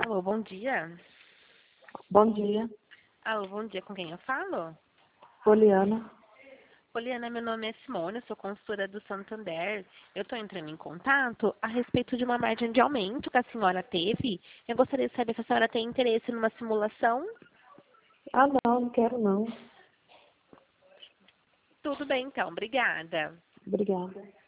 Alô, bom dia. Bom dia, Alô, bom dia. Com quem eu falo? Poliana. Poliana, meu nome é Simone, eu sou consultora do Santander. Eu estou entrando em contato a respeito de uma margem de aumento que a senhora teve. Eu gostaria de saber se a senhora tem interesse numa simulação. Ah, não quero não. Tudo bem, então. Obrigada. Obrigada.